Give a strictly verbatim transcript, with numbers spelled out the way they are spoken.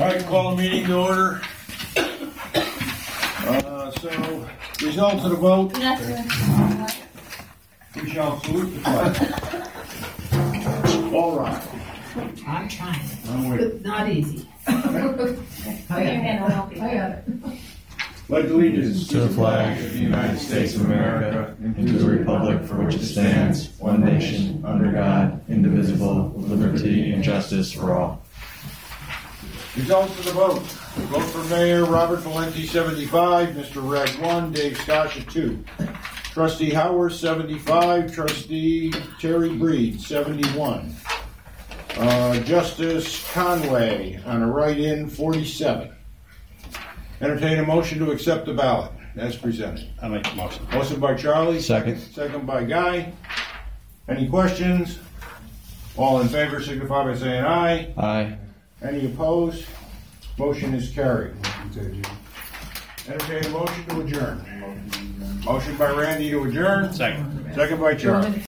right, call the meeting to order. Uh, so, results of the vote. We shall salute the flag. All right. I'm trying. I'm waiting. It's not easy. Put your hand, I'll help you. I got it. Pledge allegiance To the flag of the United States of America and to the republic for which it stands, one nation, under God, indivisible, with liberty and justice for all. Results of the vote. Vote for Mayor Robert Valenti, seventy-five. Mister Red, one. Dave Stasha, two. Trustee Howard, seventy-five. Trustee Terry Breed, seventy-one. Uh, Justice Conway, on a write-in, forty-seven. Entertain a motion to accept the ballot as presented. I make the motion. Motion by Charlie. Second. Second by Guy. Any questions? All in favor signify by saying aye. Aye. Any opposed? Motion is carried. Entertain a motion to adjourn. Motion by Randy to adjourn. Second. Second by Charlie.